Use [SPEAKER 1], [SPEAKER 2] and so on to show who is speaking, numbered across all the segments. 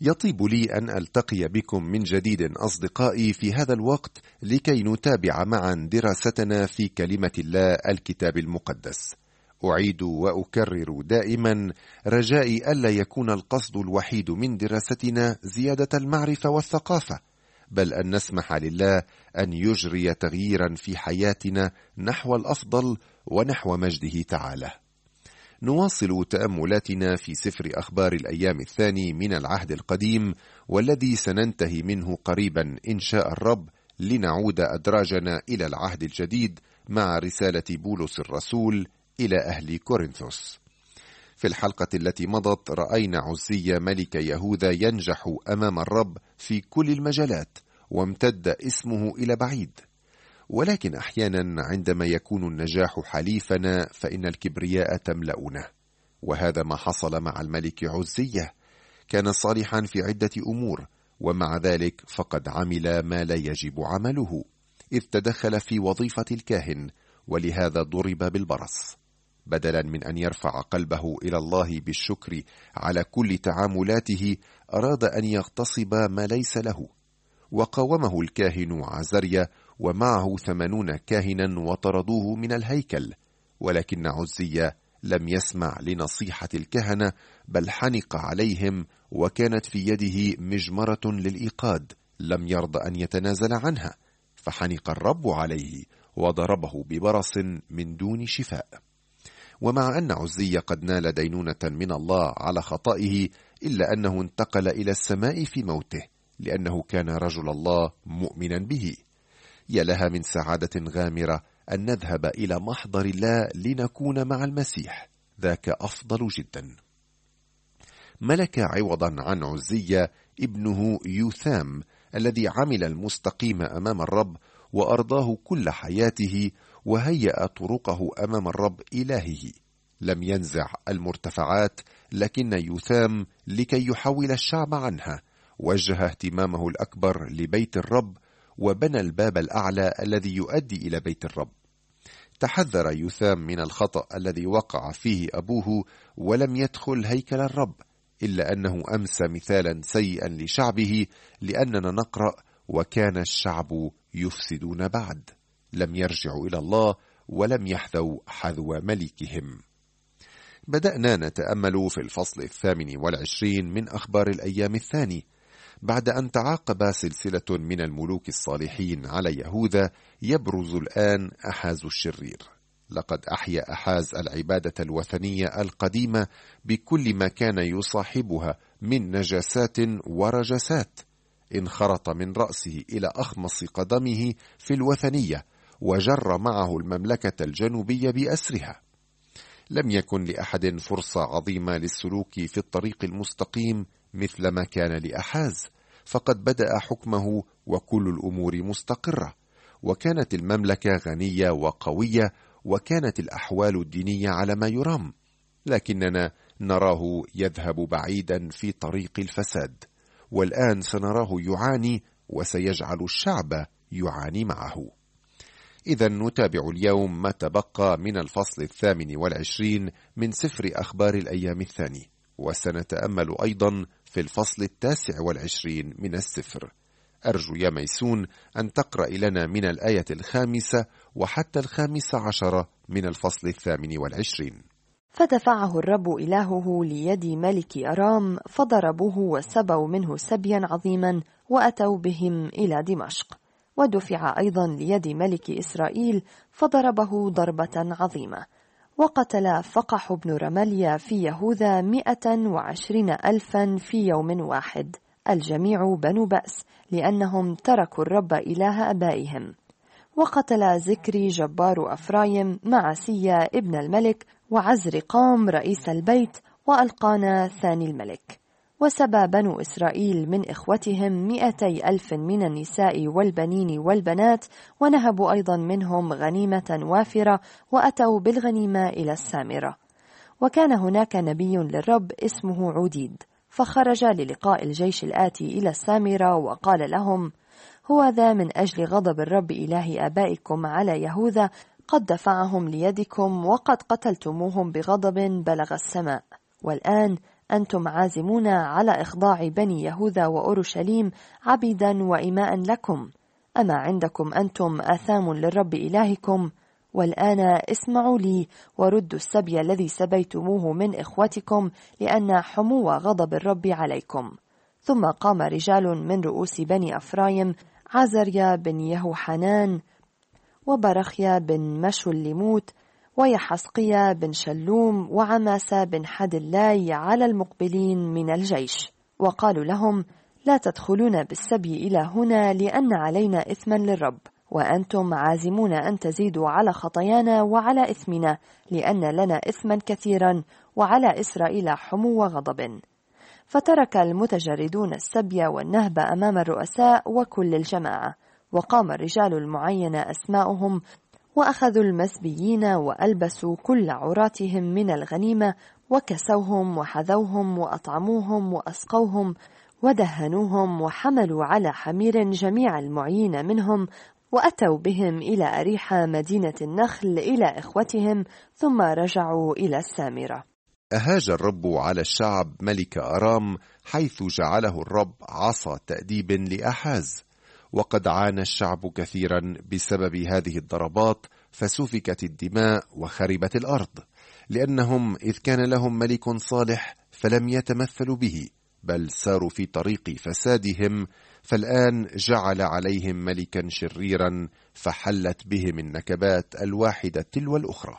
[SPEAKER 1] يطيب لي أن ألتقي بكم من جديد أصدقائي في هذا الوقت لكي نتابع معا دراستنا في كلمة الله الكتاب المقدس. أعيد وأكرر دائما رجائي ألا يكون القصد الوحيد من دراستنا زيادة المعرفة والثقافة، بل أن نسمح لله أن يجري تغييرا في حياتنا نحو الأفضل ونحو مجده تعالى. نواصل تأملاتنا في سفر أخبار الأيام الثاني من العهد القديم، والذي سننتهي منه قريبا إن شاء الرب، لنعود أدراجنا إلى العهد الجديد مع رسالة بولس الرسول إلى أهل كورنثوس. في الحلقة التي مضت رأينا عزية ملك يهوذا ينجح أمام الرب في كل المجالات، وامتد اسمه إلى بعيد. ولكن أحيانا عندما يكون النجاح حليفنا فإن الكبرياء تملأنا، وهذا ما حصل مع الملك عزية. كان صالحا في عدة أمور، ومع ذلك فقد عمل ما لا يجب عمله، إذ تدخل في وظيفة الكاهن، ولهذا ضرب بالبرص. بدلا من أن يرفع قلبه إلى الله بالشكر على كل تعاملاته، أراد أن يغتصب ما ليس له، وقاومه الكاهن عزريا ومعه 80 كاهنا وطردوه من الهيكل. ولكن عزية لم يسمع لنصيحة الكهنة، بل حنق عليهم، وكانت في يده مجمرة للإيقاد لم يرضى أن يتنازل عنها، فحنق الرب عليه وضربه ببرص من دون شفاء. ومع أن عزية قد نال دينونة من الله على خطئه، إلا أنه انتقل إلى السماء في موته، لأنه كان رجل الله مؤمنا به. يا لها من سعادة غامرة أن نذهب إلى محضر الله لنكون مع المسيح، ذاك أفضل جدا. ملك عوضا عن عزية ابنه يوثام، الذي عمل المستقيم أمام الرب وأرضاه كل حياته، وهيأ طرقه أمام الرب إلهه. لم ينزع المرتفعات، لكن يوثام لكي يحول الشعب عنها وجه اهتمامه الأكبر لبيت الرب، وبنى الباب الأعلى الذي يؤدي إلى بيت الرب. تحذر يوثام من الخطأ الذي وقع فيه أبوه، ولم يدخل هيكل الرب، إلا أنه أمسى مثالا سيئا لشعبه، لأننا نقرأ: وكان الشعب يفسدون بعد. لم يرجعوا إلى الله، ولم يحذوا حذو ملكهم. بدأنا نتأمل في الفصل 28 من أخبار الأيام الثاني، بعد أن تعاقب سلسلة من الملوك الصالحين على يهوذا. يبرز الآن أحاز الشرير. لقد أحيا أحاز العبادة الوثنية القديمة بكل ما كان يصاحبها من نجاسات ورجسات. انخرط من رأسه إلى أخمص قدمه في الوثنية، وجر معه المملكة الجنوبية بأسرها. لم يكن لأحد فرصة عظيمة للسلوك في الطريق المستقيم مثل ما كان لأحاز، فقد بدأ حكمه وكل الأمور مستقرة، وكانت المملكة غنية وقوية، وكانت الأحوال الدينية على ما يرام. لكننا نراه يذهب بعيدا في طريق الفساد، والآن سنراه يعاني، وسيجعل الشعب يعاني معه. إذا نتابع اليوم ما تبقى من الفصل 28 من سفر أخبار الأيام الثاني، وسنتأمل أيضا في الفصل 29 من السفر. أرجو يا ميسون أن تقرأ لنا من الآية 5 وحتى 15 من الفصل 28.
[SPEAKER 2] فدفعه الرب إلهه ليد ملك أرام، فضربوه وسبوا منه سبيا عظيما، وأتوا بهم إلى دمشق. ودفع أيضا ليد ملك إسرائيل، فضربه ضربة عظيمة. وقتل فقح بن رمليا في يهوذا 120,000 في يوم واحد، الجميع بنو بأس، لأنهم تركوا الرب إله أبائهم. وقتل زكري جبار أفرايم مع سيا ابن الملك، وعزرقام رئيس البيت، وألقانا ثاني الملك. وسبى بنو إسرائيل من إخوتهم 200,000 من النساء والبنين والبنات، ونهبوا أيضا منهم غنيمة وافرة، وأتوا بالغنيمة إلى السامرة. وكان هناك نبي للرب اسمه عديد، فخرج للقاء الجيش الآتي إلى السامرة، وقال لهم: هو ذا من أجل غضب الرب إله آبائكم على يهوذا قد دفعهم ليدكم، وقد قتلتموهم بغضب بلغ السماء. والآن أنتم عازمون على إخضاع بني يهوذا وأورشليم عبيدا وإماء لكم. أما عندكم أنتم آثام للرب إلهكم؟ والآن اسمعوا لي وردوا السبي الذي سبيتموه من إخوتكم، لأن حمو غضب الرب عليكم. ثم قام رجال من رؤوس بني أفرايم، عزريا بن يهوحنان، وبرخيا بن مشلموت، ويحسقيا بن شلوم، وعماسة بن حدلاي، على المقبلين من الجيش، وقالوا لهم: لا تدخلون بالسبي إلى هنا، لأن علينا إثما للرب، وأنتم عازمون أن تزيدوا على خطايانا وعلى إثمنا، لأن لنا إثما كثيرا، وعلى إسرائيل حمو غضب. فترك المتجردون السبي والنهب أمام الرؤساء وكل الجماعة، وقام الرجال المعين أسماؤهم، وأخذوا المسبيين وألبسوا كل عوراتهم من الغنيمة، وكسوهم وحذوهم وأطعموهم وأسقوهم ودهنوهم، وحملوا على حمير جميع المعين منهم، وأتوا بهم إلى أريحة مدينة النخل إلى إخوتهم، ثم رجعوا إلى السامرة.
[SPEAKER 1] أهاج الرب على الشعب ملك أرام، حيث جعله الرب عصا تأديب لأحاز. وقد عانى الشعب كثيرا بسبب هذه الضربات، فسفكت الدماء وخربت الأرض، لأنهم إذ كان لهم ملك صالح فلم يتمثلوا به، بل ساروا في طريق فسادهم. فالآن جعل عليهم ملكا شريرا، فحلت بهم النكبات الواحدة تلو الأخرى،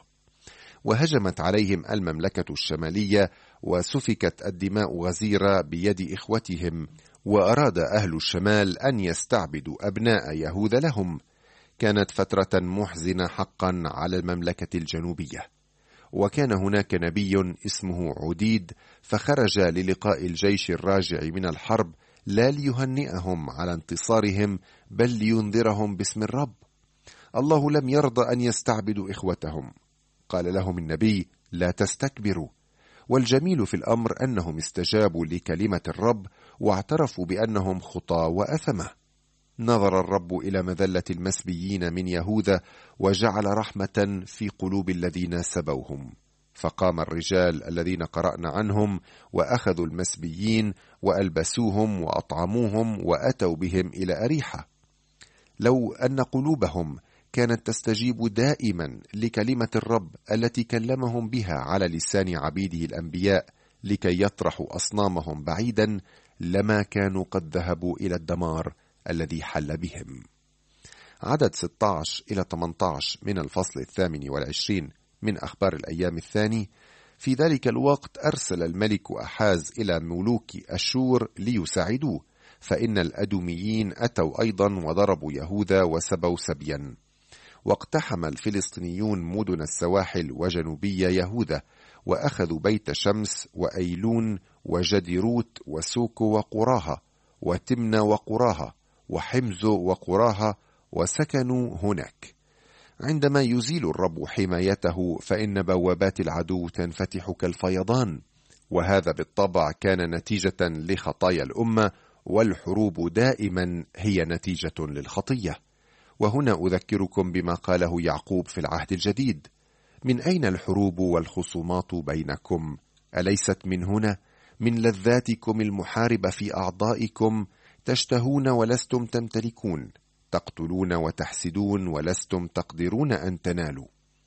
[SPEAKER 1] وهجمت عليهم المملكة الشمالية، وسفكت الدماء غزيرة بيد إخوتهم، وأراد أهل الشمال أن يستعبدوا أبناء يهوذا لهم. كانت فترة محزنة حقا على المملكة الجنوبية. وكان هناك نبي اسمه عديد، فخرج للقاء الجيش الراجع من الحرب، لا ليهنئهم على انتصارهم، بل لينذرهم باسم الرب. الله لم يرضى أن يستعبدوا إخوتهم. قال لهم النبي: لا تستكبروا. والجميل في الأمر أنهم استجابوا لكلمة الرب، واعترفوا بأنهم خطاة وأثمة. نظر الرب إلى مذلة المسبيين من يهوذا، وجعل رحمة في قلوب الذين سبوهم. فقام الرجال الذين قرأنا عنهم، وأخذوا المسبيين وألبسوهم وأطعموهم، وأتوا بهم إلى أريحة. لو أن قلوبهم كانت تستجيب دائما لكلمة الرب التي كلمهم بها على لسان عبيده الأنبياء لكي يطرحوا أصنامهم بعيدا، لما كانوا قد ذهبوا إلى الدمار الذي حل بهم. عدد 16 إلى 18 من الفصل 28 من أخبار الأيام الثاني. في ذلك الوقت أرسل الملك أحاز إلى ملوك أشور ليساعدوه، فإن الأدوميين أتوا أيضا وضربوا يهوذا وسبوا سبيا. واقتحم الفلسطينيون مدن السواحل وجنوبي يهوذا، وأخذوا بيت شمس وأيلون وجديروت وسوكو وقراها وتمنى وقراها وحمزو وقراها، وسكنوا هناك. عندما يزيل الرب حمايته، فإن بوابات العدو تنفتح كالفيضان. وهذا بالطبع كان نتيجة لخطايا الأمة، والحروب دائما هي نتيجة للخطية. وهنا أذكركم بما قاله يعقوب في العهد الجديد: من أين الحروب والخصومات بينكم؟ أليست من هنا؟ من لذاتكم المحاربة في أعضائكم، تشتهون ولستم تمتلكون، تقتلون وتحسدون ولستم تقدرون أن تنالوا.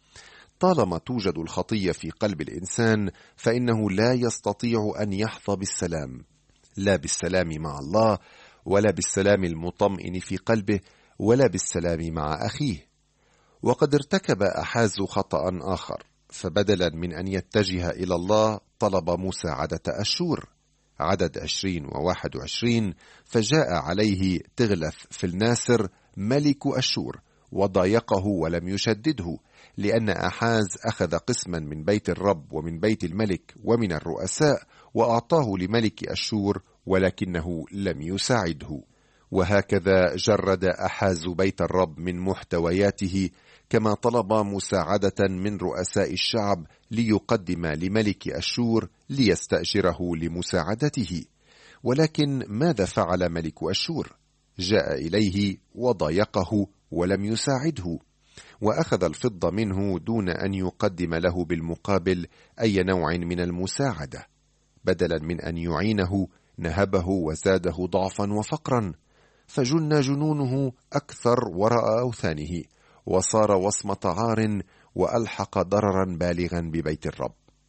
[SPEAKER 1] طالما توجد الخطية في قلب الإنسان، فإنه لا يستطيع أن يحظى بالسلام، لا بالسلام مع الله، ولا بالسلام المطمئن في قلبه، ولا بالسلام مع أخيه. وقد ارتكب أحاز خطأ آخر، فبدلا من أن يتجه إلى الله طلب مساعدة أشور. عدد 20 و21: فجاء عليه تغلث في الناسر ملك أشور، وضايقه ولم يشدده، لأن أحاز أخذ قسما من بيت الرب ومن بيت الملك ومن الرؤساء، وأعطاه لملك أشور، ولكنه لم يساعده. وهكذا جرد أحاز بيت الرب من محتوياته، كما طلب مساعدة من رؤساء الشعب ليقدم لملك أشور ليستأجره لمساعدته. ولكن ماذا فعل ملك أشور؟ جاء إليه وضايقه ولم يساعده، وأخذ الفضة منه دون أن يقدم له بالمقابل أي نوع من المساعدة. بدلا من أن يعينه نهبه وزاده ضعفا وفقرا، فجن جنونه أكثر وراء أوثانه، وصار وصمة عار، وألحق ضررا بالغا ببيت الرب.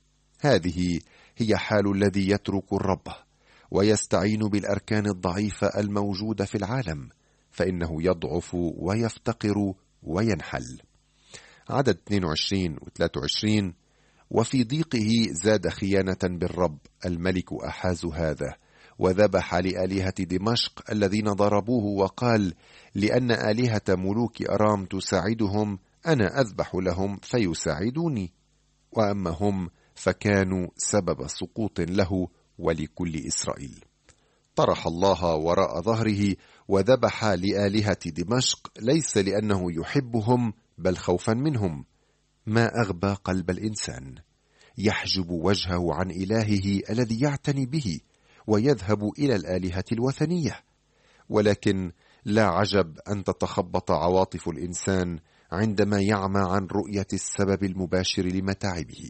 [SPEAKER 1] هذه هي حال الذي يترك الرب ويستعين بالأركان الضعيفة الموجودة في العالم، فإنه يضعف ويفتقر وينحل. عدد 22 و 23: وفي ضيقه زاد خيانة بالرب الملك أحاز هذا، وذبح لآلهة دمشق الذين ضربوه، وقال: لأن آلهة ملوك أرام تساعدهم أنا أذبح لهم فيساعدوني، وأما هم فكانوا سبب سقوط له ولكل إسرائيل. طرح الله وراء ظهره وذبح لآلهة دمشق، ليس لأنه يحبهم بل خوفا منهم. ما أغبى قلب الإنسان، يحجب وجهه عن إلهه الذي يعتني به ويذهب إلى الآلهة الوثنية. ولكن لا عجب أن تتخبط عواطف الإنسان عندما يعمى عن رؤية السبب المباشر لمتاعبه.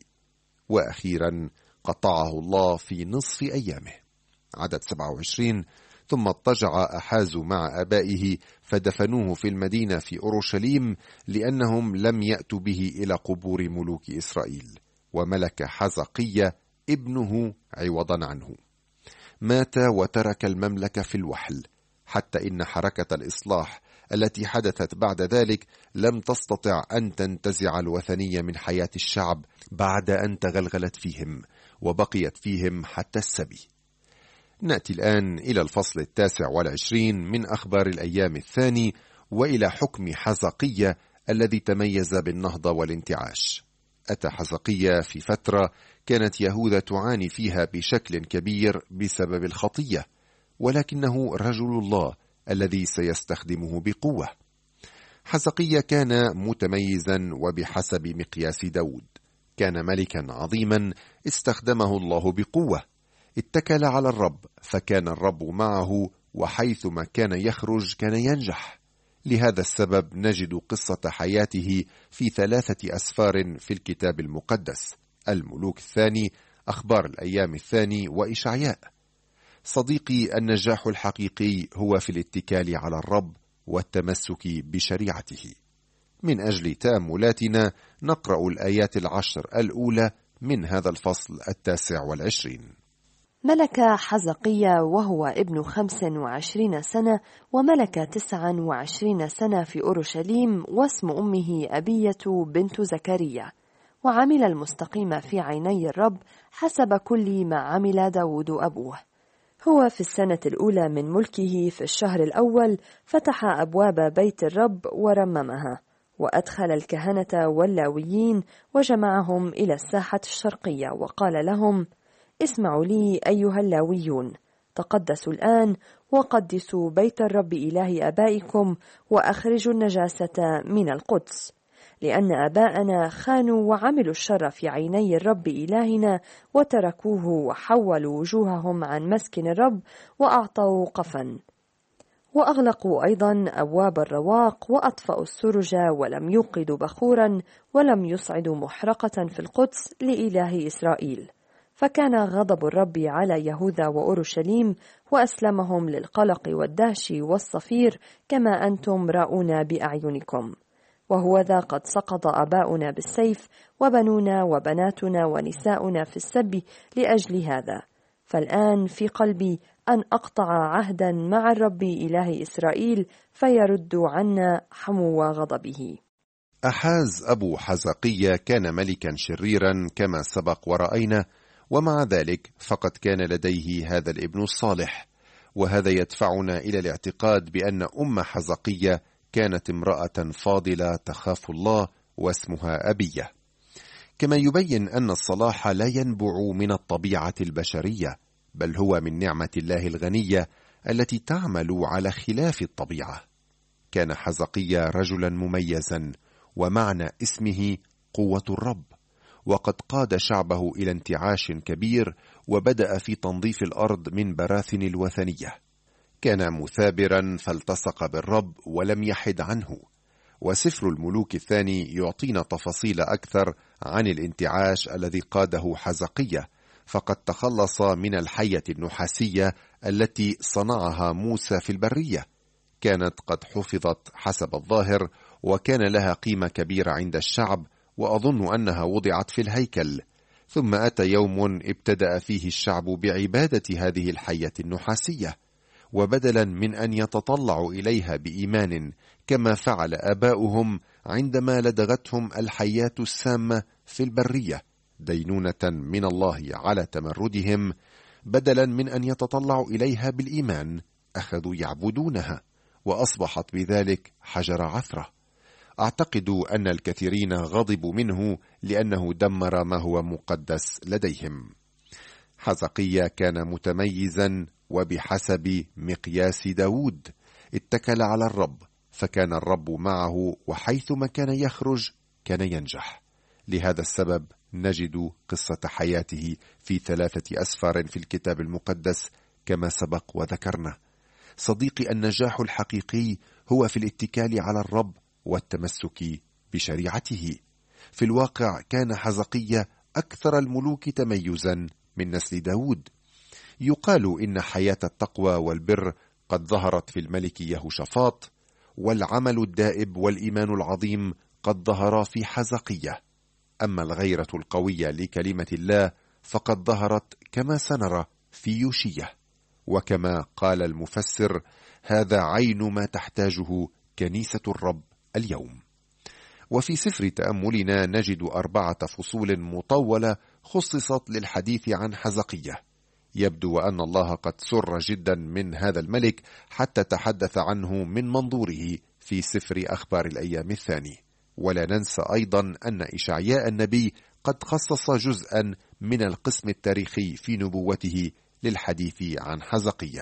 [SPEAKER 1] وأخيرا قطعه الله في نصف أيامه. عدد 27: ثم اضطجع أحاز مع آبائه فدفنوه في المدينة في أورشليم، لأنهم لم يأتوا به إلى قبور ملوك إسرائيل، وملك حزقية ابنه عوضا عنه. مات وترك المملكة في الوحل، حتى إن حركة الإصلاح التي حدثت بعد ذلك لم تستطع أن تنتزع الوثنية من حياة الشعب بعد أن تغلغلت فيهم وبقيت فيهم حتى السبي. نأتي الآن إلى الفصل 29 من أخبار الأيام الثاني، وإلى حكم حزقية الذي تميز بالنهضة والانتعاش. أتى حزقية في فترة كانت يهوذا تعاني فيها بشكل كبير بسبب الخطية، ولكنه رجل الله الذي سيستخدمه بقوة. حزقية كان متميزا وبحسب مقياس داود، كان ملكا عظيما استخدمه الله بقوة، اتكل على الرب فكان الرب معه، وحيثما كان يخرج كان ينجح. لهذا السبب نجد قصة حياته في 3 أسفار في الكتاب المقدس: الملوك الثاني، أخبار الأيام الثاني، وإشعياء. صديقي، النجاح الحقيقي هو في الاتكال على الرب والتمسك بشريعته. من أجل تأملاتنا نقرأ الآيات 10 الأولى من هذا الفصل 29.
[SPEAKER 2] ملك حزقية وهو ابن 25 سنة، وملك 29 سنة في أورشليم، واسم أمه أبية بنت زكريا. وعمل المستقيم في عيني الرب حسب كل ما عمل داود أبوه. هو في السنة الأولى من ملكه في الشهر الأول فتح أبواب بيت الرب ورممها، وأدخل الكهنة واللاويين وجمعهم إلى الساحة الشرقية، وقال لهم: اسمعوا لي أيها اللاويون، تقدسوا الآن وقدسوا بيت الرب إله آبائكم، وأخرجوا النجاسة من القدس، لأن آباءنا خانوا وعملوا الشر في عيني الرب إلهنا، وتركوه وحولوا وجوههم عن مسكن الرب وأعطوا قفا، وأغلقوا أيضا أبواب الرواق، وأطفأوا السرج، ولم يوقدوا بخورا، ولم يصعدوا محرقة في القدس لإله إسرائيل. فكان غضب الرب على يهوذا وأورشليم، وأسلمهم للقلق والدهش والصفير، كما أنتم راؤون بأعينكم. وهوذا قد سقط آباؤنا بالسيف، وبنونا وبناتنا ونساؤنا في السبي لأجل هذا. فالآن في قلبي أن أقطع عهدا مع الرب إله إسرائيل، فيرد عنا حمو غضبه.
[SPEAKER 1] أحاز أبو حزقية كان ملكا شريرا كما سبق ورأينا، ومع ذلك فقد كان لديه هذا الابن الصالح، وهذا يدفعنا إلى الاعتقاد بأن أم حزقية كانت امرأة فاضلة تخاف الله، واسمها أبية. كما يبين أن الصلاح لا ينبع من الطبيعة البشرية، بل هو من نعمة الله الغنية التي تعمل على خلاف الطبيعة. كان حزقية رجلا مميزا، ومعنى اسمه قوة الرب، وقد قاد شعبه إلى انتعاش كبير، وبدأ في تنظيف الأرض من براثن الوثنية. كان مثابرا فالتصق بالرب ولم يحد عنه. وسفر الملوك الثاني يعطينا تفاصيل أكثر عن الانتعاش الذي قاده حزقية، فقد تخلص من الحية النحاسية التي صنعها موسى في البرية. كانت قد حفظت حسب الظاهر، وكان لها قيمة كبيرة عند الشعب، وأظن أنها وضعت في الهيكل. ثم أتى يوم ابتدأ فيه الشعب بعبادة هذه الحية النحاسية، وبدلا من أن يتطلعوا إليها بإيمان كما فعل آباؤهم عندما لدغتهم الحيات السامة في البرية دينونة من الله على تمردهم، بدلا من أن يتطلعوا إليها بالإيمان أخذوا يعبدونها، وأصبحت بذلك حجر عثرة. أعتقد أن الكثيرين غضبوا منه لأنه دمر ما هو مقدس لديهم. حزقيا كان متميزا، وبحسب مقياس داود اتكل على الرب، فكان الرب معه، وحيثما كان يخرج كان ينجح. لهذا السبب نجد قصة حياته في 3 أسفار في الكتاب المقدس كما سبق وذكرنا. صديقي، النجاح الحقيقي هو في الاتكال على الرب والتمسك بشريعته. في الواقع كان حزقيا أكثر الملوك تميزا من نسل داود. يقال إن حياة التقوى والبر قد ظهرت في الملك يهوشافاط، والعمل الدائب والإيمان العظيم قد ظهرا في حزقيا. أما الغيرة القوية لكلمة الله فقد ظهرت كما سنرى في يوشية. وكما قال المفسر: هذا عين ما تحتاجه كنيسة الرب اليوم. وفي سفر تأملنا نجد 4 فصول مطولة خصصت للحديث عن حزقيا. يبدو أن الله قد سر جدا من هذا الملك حتى تحدث عنه من منظوره في سفر أخبار الأيام الثاني. ولا ننسى أيضا أن إشعياء النبي قد خصص جزءا من القسم التاريخي في نبوته للحديث عن حزقيا.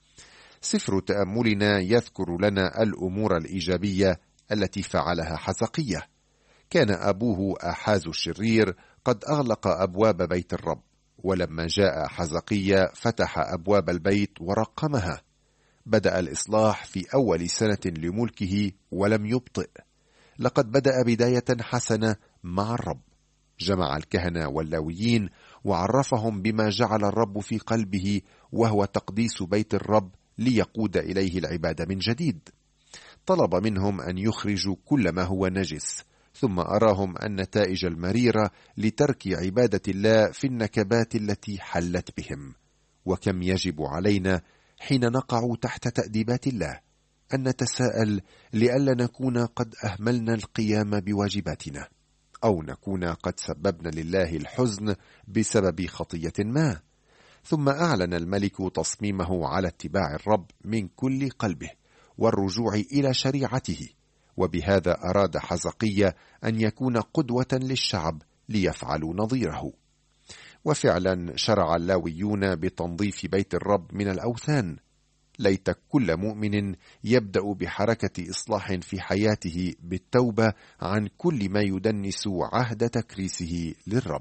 [SPEAKER 1] سفر تأملنا يذكر لنا الأمور الإيجابية التي فعلها حزقيا. كان أبوه آحاز الشرير قد أغلق أبواب بيت الرب، ولما جاء حزقيا فتح أبواب البيت ورقمها. بدأ الإصلاح في أول سنة لملكه ولم يبطئ. لقد بدأ بداية حسنة مع الرب. جمع الكهنة واللاويين وعرفهم بما جعل الرب في قلبه، وهو تقديس بيت الرب ليقود إليه العبادة من جديد. طلب منهم أن يخرجوا كل ما هو نجس، ثم أراهم النتائج المريرة لترك عبادة الله في النكبات التي حلت بهم. وكم يجب علينا حين نقع تحت تأديبات الله أن نتساءل لئلا نكون قد أهملنا القيام بواجباتنا، أو نكون قد سببنا لله الحزن بسبب خطية ما. ثم أعلن الملك تصميمه على اتباع الرب من كل قلبه والرجوع إلى شريعته، وبهذا أراد حزقيا أن يكون قدوة للشعب ليفعلوا نظيره. وفعلا شرع اللاويون بتنظيف بيت الرب من الأوثان. ليت كل مؤمن يبدأ بحركة إصلاح في حياته بالتوبة عن كل ما يدنس عهد تكريسه للرب.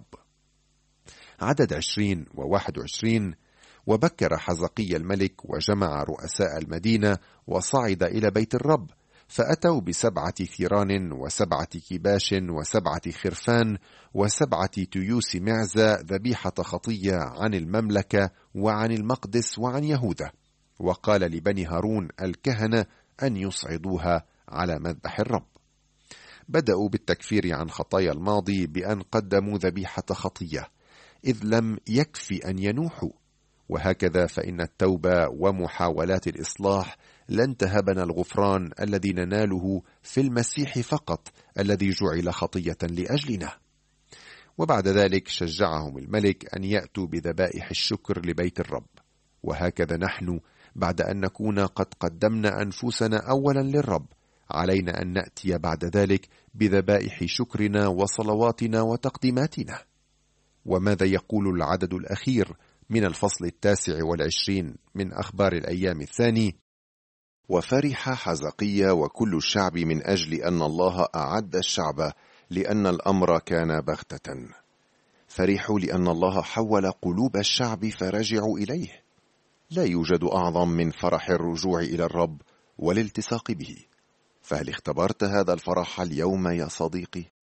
[SPEAKER 1] عدد 20 و21: وبكر حزقيا الملك وجمع رؤساء المدينة وصعد إلى بيت الرب، فأتوا ب7 ثيران و7 كباش و7 خرفان و7 تيوس معزة ذبيحة خطية عن المملكة وعن المقدس وعن يهوذا، وقال لبني هارون الكهنة أن يصعدوها على مذبح الرب. بدأوا بالتكفير عن خطايا الماضي بأن قدموا ذبيحة خطية، إذ لم يكفي أن ينوحوا. وهكذا فإن التوبة ومحاولات الإصلاح لن تهبنا الغفران الذي نناله في المسيح فقط، الذي جعل خطية لأجلنا. وبعد ذلك شجعهم الملك أن يأتوا بذبائح الشكر لبيت الرب. وهكذا نحن بعد أن نكون قد قدمنا أنفسنا أولا للرب، علينا أن نأتي بعد ذلك بذبائح شكرنا وصلواتنا وتقديماتنا. وماذا يقول العدد الأخير من الفصل 29 من أخبار الأيام الثاني؟ وفرح حزقيا وكل الشعب من أجل أن الله أعد الشعب، لأن الأمر كان بغتة. فرحوا لأن الله حول قلوب الشعب فرجعوا إليه. لا يوجد أعظم من فرح الرجوع إلى الرب والالتصاق به. فهل اختبرت هذا الفرح اليوم يا صديقي؟